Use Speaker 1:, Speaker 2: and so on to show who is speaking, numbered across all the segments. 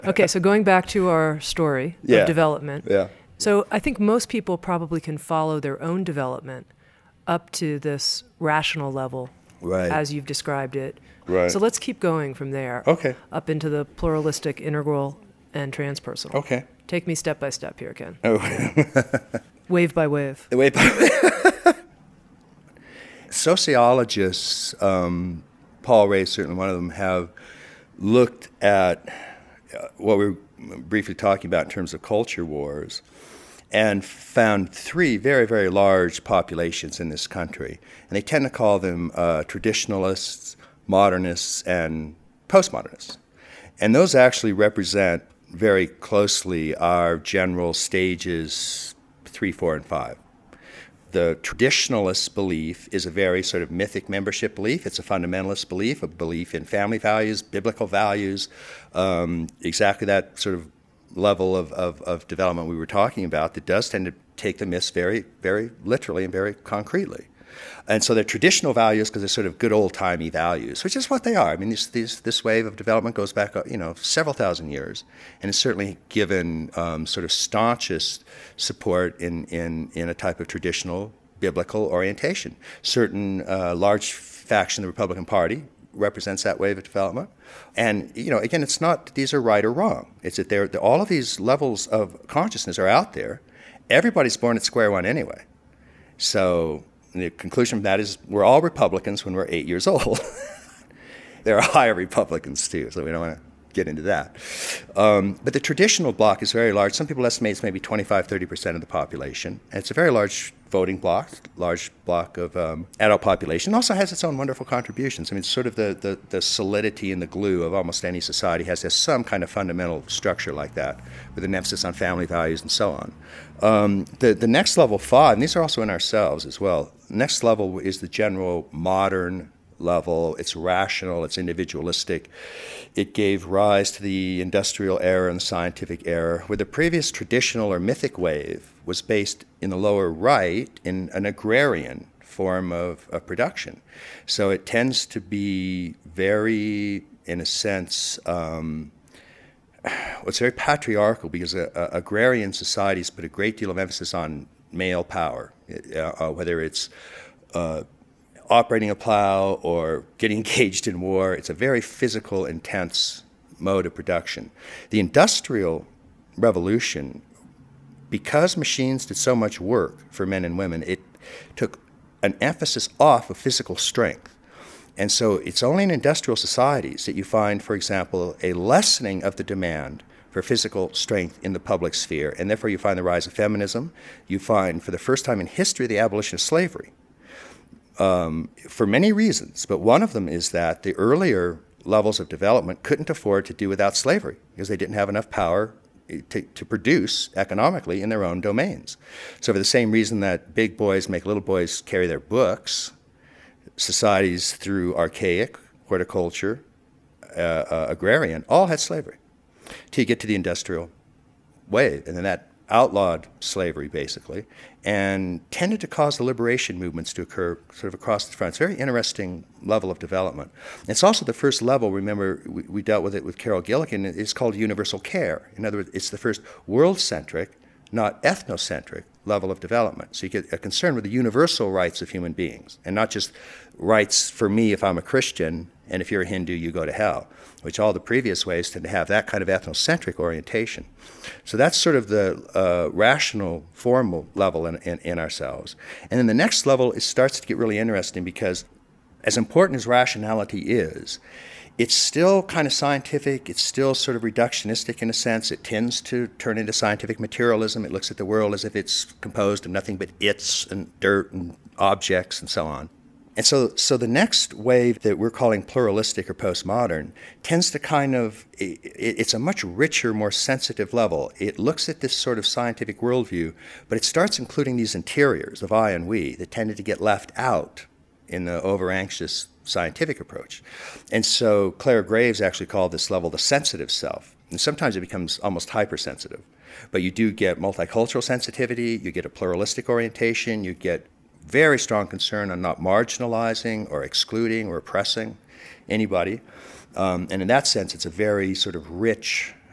Speaker 1: Okay, so going back to our story of development.
Speaker 2: Yeah.
Speaker 1: So I think most people probably can follow their own development up to this rational level,
Speaker 2: Right.
Speaker 1: as you've described it.
Speaker 2: Right.
Speaker 1: So let's keep going from there.
Speaker 2: Okay.
Speaker 1: Up into the pluralistic, integral, and transpersonal.
Speaker 2: Okay.
Speaker 1: Take me step by step here, Ken.
Speaker 2: Oh.
Speaker 1: Wave by wave.
Speaker 2: Sociologists, Paul Ray, certainly one of them, have looked at what we were briefly talking about in terms of culture wars and found three very, very large populations in this country. And they tend to call them traditionalists, modernists, and postmodernists. And those actually represent very closely our general stages 3, 4, and 5. The traditionalist belief is a very sort of mythic membership belief. It's a fundamentalist belief, a belief in family values, biblical values, exactly that sort of level of development we were talking about that does tend to take the myths very, very literally and very concretely. And so they're traditional values because they're sort of good old-timey values, which is what they are. I mean, this wave of development goes back, several thousand years, and it's certainly given sort of staunchest support in a type of traditional biblical orientation. Certain large faction of the Republican Party represents that wave of development. And, again, it's not that these are right or wrong. It's that all of these levels of consciousness are out there. Everybody's born at square one anyway. So the conclusion from that is we're all Republicans when we're 8 years old. There are higher Republicans, too, so we don't want to get into that. But the traditional bloc is very large. Some people estimate it's maybe 25, 30% of the population. And it's a very large voting bloc, large bloc of adult population. It also has its own wonderful contributions. I mean, sort of the solidity and the glue of almost any society has some kind of fundamental structure like that, with an emphasis on family values and so on. The next level, 5, and these are also in ourselves as well, next level is the general modern level. It's rational, it's individualistic. It gave rise to the industrial era and the scientific era, where the previous traditional or mythic wave was based in the lower right in an agrarian form of production. So it tends to be very, in a sense, it's very patriarchal because agrarian societies put a great deal of emphasis on male power, whether it's operating a plow or getting engaged in war. It's a very physical, intense mode of production. The Industrial Revolution, because machines did so much work for men and women, it took an emphasis off of physical strength. And so it's only in industrial societies that you find, for example, a lessening of the demand for physical strength in the public sphere, and therefore you find the rise of feminism. You find, for the first time in history, the abolition of slavery. For many reasons, but one of them is that the earlier levels of development couldn't afford to do without slavery because they didn't have enough power to produce economically in their own domains. So for the same reason that big boys make little boys carry their books, societies through archaic, horticulture, agrarian, all had slavery till you get to the industrial wave, and then that outlawed slavery, basically, and tended to cause the liberation movements to occur sort of across the front. It's a very interesting level of development. It's also the first level, remember, we dealt with it with Carol Gilligan, it's called universal care. In other words, it's the first world-centric, not ethnocentric level of development. So you get a concern with the universal rights of human beings, and not just rights for me if I'm a Christian, and if you're a Hindu, you go to hell, which all the previous ways tend to have that kind of ethnocentric orientation. So that's sort of the rational, formal level in ourselves. And then the next level, it starts to get really interesting because as important as rationality is, it's still kind of scientific, it's still sort of reductionistic in a sense. It tends to turn into scientific materialism. It looks at the world as if it's composed of nothing but its and dirt and objects and so on. And so the next wave that we're calling pluralistic or postmodern tends to kind of, it's a much richer, more sensitive level. It looks at this sort of scientific worldview, but it starts including these interiors of I and we that tended to get left out in the over-anxious scientific approach. And so Clare Graves actually called this level the sensitive self. And sometimes it becomes almost hypersensitive. But you do get multicultural sensitivity, you get a pluralistic orientation, you get very strong concern on not marginalizing or excluding or oppressing anybody. And in that sense, it's a very sort of rich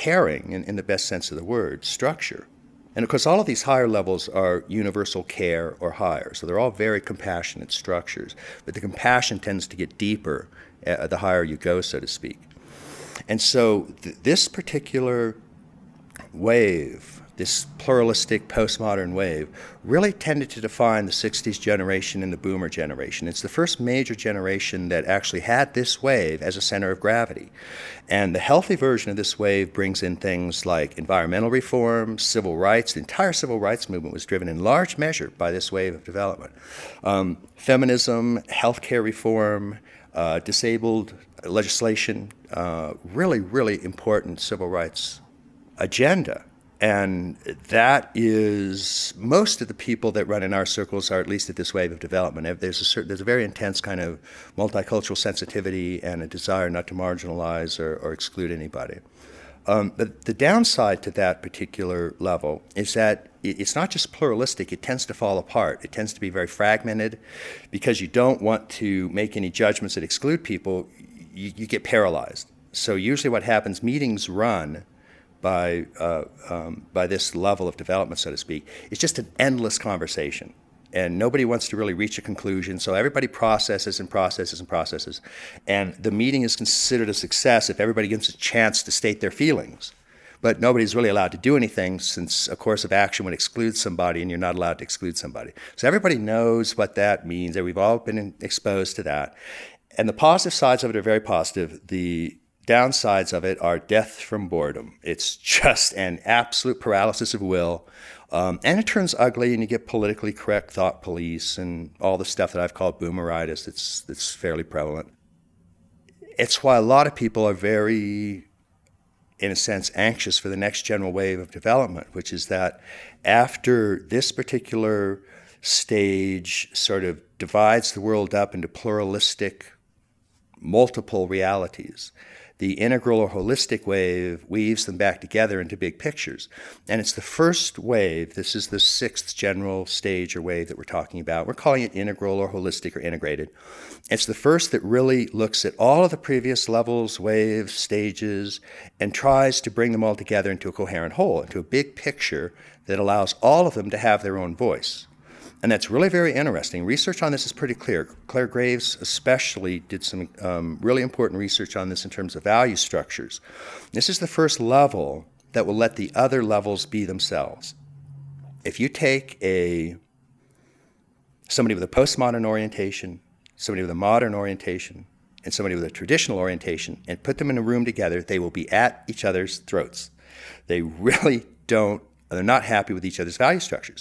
Speaker 2: caring, in the best sense of the word, structure. And of course, all of these higher levels are universal care or higher. So they're all very compassionate structures. But the compassion tends to get deeper the higher you go, so to speak. And so this particular wave, this pluralistic postmodern wave, really tended to define the 60s generation and the boomer generation. It's the first major generation that actually had this wave as a center of gravity. And the healthy version of this wave brings in things like environmental reform, civil rights. The entire civil rights movement was driven in large measure by this wave of development. Feminism, healthcare reform, disabled legislation, really, really important civil rights agenda. And that is, most of the people that run in our circles are at least at this wave of development. There's a very intense kind of multicultural sensitivity and a desire not to marginalize or exclude anybody. But the downside to that particular level is that it's not just pluralistic, it tends to fall apart. It tends to be very fragmented because you don't want to make any judgments that exclude people. You get paralyzed. So usually what happens, meetings run by this level of development, so to speak. It's just an endless conversation. And nobody wants to really reach a conclusion, so everybody processes and processes and processes. And the meeting is considered a success if everybody gets a chance to state their feelings. But nobody's really allowed to do anything since a course of action would exclude somebody, and you're not allowed to exclude somebody. So everybody knows what that means, and we've all been exposed to that. And the positive sides of it are very positive. The downsides of it are death from boredom. It's just an absolute paralysis of will. And it turns ugly, and you get politically correct thought police and all the stuff that I've called boomeritis that's fairly prevalent. It's why a lot of people are very, in a sense, anxious for the next general wave of development, which is that after this particular stage sort of divides the world up into pluralistic, multiple realities, the integral or holistic wave weaves them back together into big pictures. And it's the first wave, this is the sixth general stage or wave that we're talking about. We're calling it integral or holistic or integrated. It's the first that really looks at all of the previous levels, waves, stages, and tries to bring them all together into a coherent whole, into a big picture that allows all of them to have their own voice. And that's really very interesting. Research on this is pretty clear. Claire Graves especially did some really important research on this in terms of value structures. This is the first level that will let the other levels be themselves. If you take somebody with a postmodern orientation, somebody with a modern orientation, and somebody with a traditional orientation, and put them in a room together, they will be at each other's throats. They really they're not happy with each other's value structures.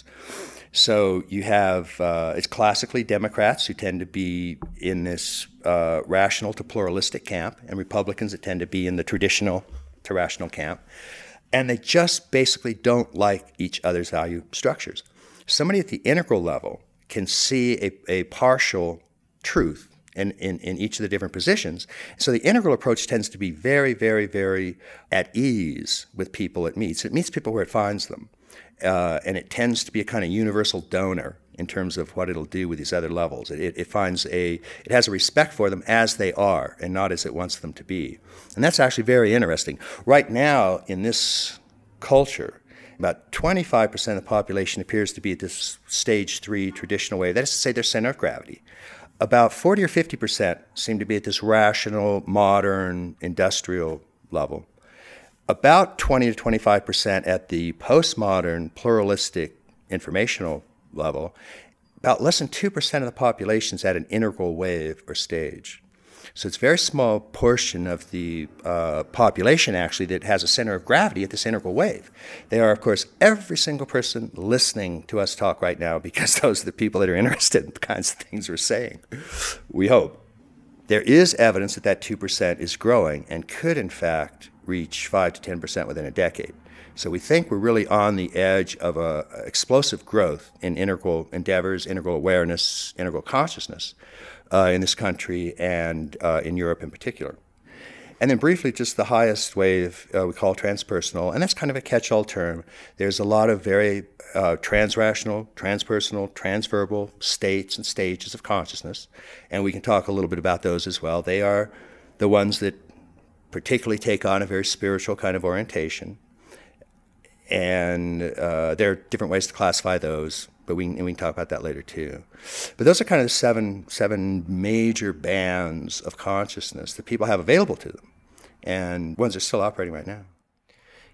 Speaker 2: So you have, it's classically Democrats who tend to be in this rational to pluralistic camp, and Republicans that tend to be in the traditional to rational camp. And they just basically don't like each other's value structures. Somebody at the integral level can see a partial truth in each of the different positions. So the integral approach tends to be very, very, very at ease with people it meets. It meets people where it finds them. And it tends to be a kind of universal donor in terms of what it'll do with these other levels. It has a respect for them as they are and not as it wants them to be. And that's actually very interesting. Right now, in this culture, about 25% of the population appears to be at this stage 3 traditional wave. That is to say, their center of gravity. About 40 or 50% seem to be at this rational, modern, industrial level. About 20 to 25% at the postmodern, pluralistic, informational level. About less than 2% of the population is at an integral wave or stage. So it's a very small portion of the population, actually, that has a center of gravity at this integral wave. They are, of course, every single person listening to us talk right now, because those are the people that are interested in the kinds of things we're saying, we hope. There is evidence that 2% is growing and could, in fact, reach 5 to 10% within a decade. So we think we're really on the edge of a explosive growth in integral endeavors, integral awareness, integral consciousness in this country and in Europe in particular. And then briefly, just the highest wave we call transpersonal, and that's kind of a catch-all term. There's a lot of very transrational, transpersonal, transverbal states and stages of consciousness, and we can talk a little bit about those as well. They are the ones that particularly take on a very spiritual kind of orientation. And there are different ways to classify those, but we can talk about that later too. But those are kind of the seven major bands of consciousness that people have available to them, and ones that are still operating right now.